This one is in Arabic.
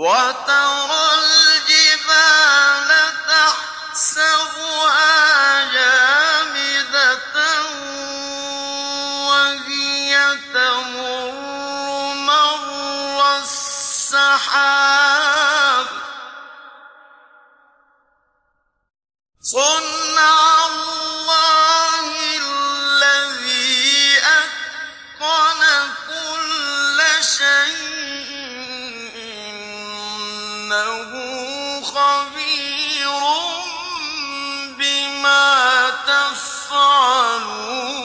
وَتَرَى الْجِبَالَ تَحْسَبُهَا جَامِدَةً وَهِيَ تَمُرُّ مَرَّ السَّحَابِ ۚ صُنْعَ اللَّهِ الَّذِي أَتْقَنَ كُلَّ شَيْءٍ ۚ إِنَّهُ خَبِيرٌ بِمَا تَفْعَلُونَ